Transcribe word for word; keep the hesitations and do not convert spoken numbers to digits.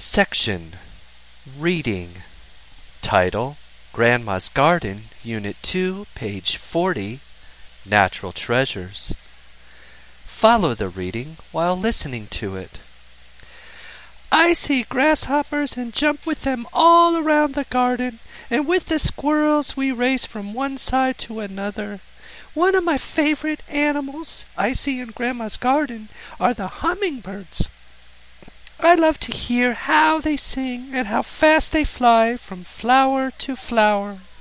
Section Reading. Title: Grandma's Garden, Unit two, page forty, Natural Treasures. Follow the reading while listening to it. I see grasshoppers and jump with them all around the garden, and with the squirrels we race from one side to another. One of my favorite animals I see in Grandma's garden are the hummingbirds. I love to hear how they sing and how fast they fly from flower to flower.